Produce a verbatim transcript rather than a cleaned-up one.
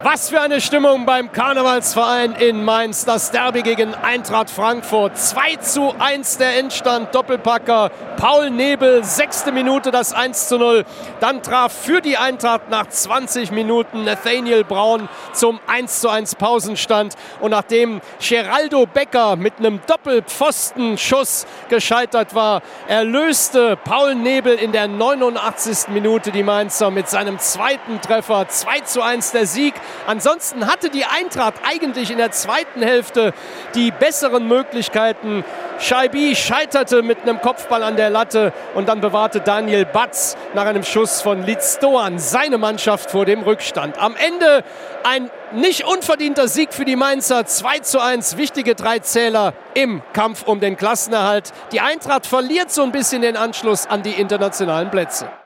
Was für eine Stimmung beim Karnevalsverein in Mainz. Das Derby gegen Eintracht Frankfurt. zwei zu eins der Endstand. Doppelpacker Paul Nebel, sechste Minute das eins zu null. Dann traf für die Eintracht nach zwanzig Minuten Nathaniel Braun zum eins zu eins Pausenstand. Und nachdem Geraldo Becker mit einem Doppelpfostenschuss gescheitert war, erlöste Paul Nebel in der neunundachtzigsten Minute die Mainzer mit seinem zweiten Treffer. zwei zu eins der Sieg. Ansonsten hatte die Eintracht eigentlich in der zweiten Hälfte die besseren Möglichkeiten. Scheibi scheiterte mit einem Kopfball an der Latte und dann bewahrte Daniel Batz nach einem Schuss von Litz Doan seine Mannschaft vor dem Rückstand. Am Ende ein nicht unverdienter Sieg für die Mainzer, zwei zu eins, wichtige drei Zähler im Kampf um den Klassenerhalt. Die Eintracht verliert so ein bisschen den Anschluss an die internationalen Plätze.